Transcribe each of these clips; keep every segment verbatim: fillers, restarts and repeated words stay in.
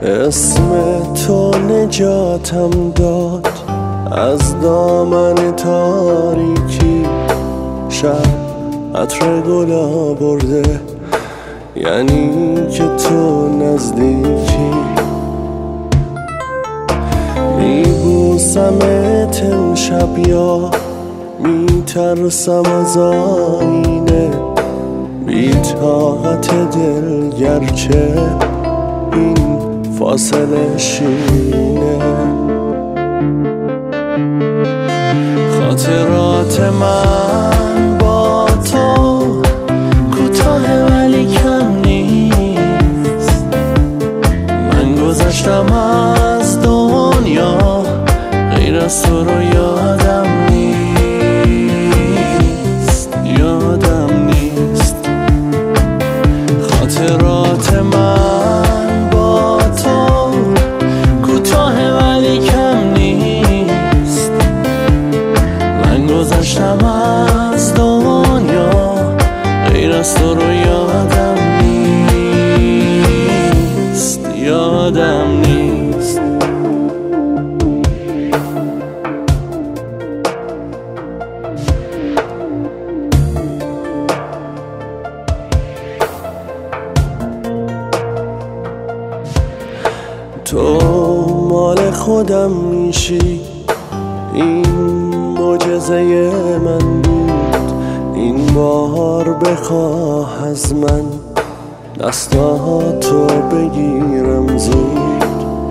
اسم تو نجاتم داد از دامن تاریکی. شب عطر گل آورده یعنی که تو نزدیکی. میبوسمت امشب یا میترسم از آینه. بی طاقت دل گرچه این فاصله شینه. خاطرات من با تو کوتاه ولی کم نیست. من گذشتم از دنیا غیر از تو رو یادم نیست. یادم نیست. خاطرات من با تو کوتاه ولی کم نیست. من گذشتم از دنیا غیر از تو رو یادم نیست. یادم نیست. تو مال خودم میشی این معجزه من بود. این بار بخواه از من دستاتو بگیرم زود.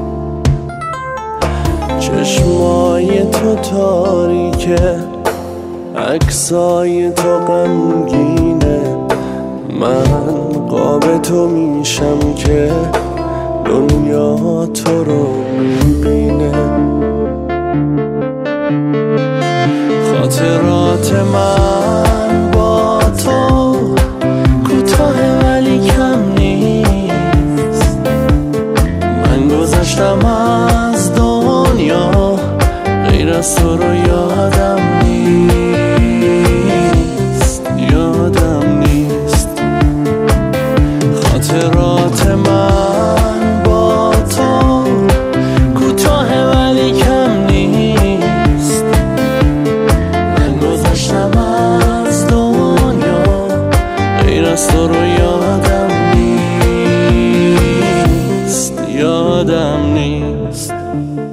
چشمای تو تاریکه عکسای تو غمگینه. من قاب تو میشم که دنیا تو رو میبینه. خاطرات من با تو کوتاه ولی کم نیست. من گذشتم از دنیا غیر از تو رو یادم نیست. یادم نیست. خاطرات من با تو کوتاه ولی کم نیست. من گذشتم از دنیا غیر از تو رو یادم نیست. یادم نیست.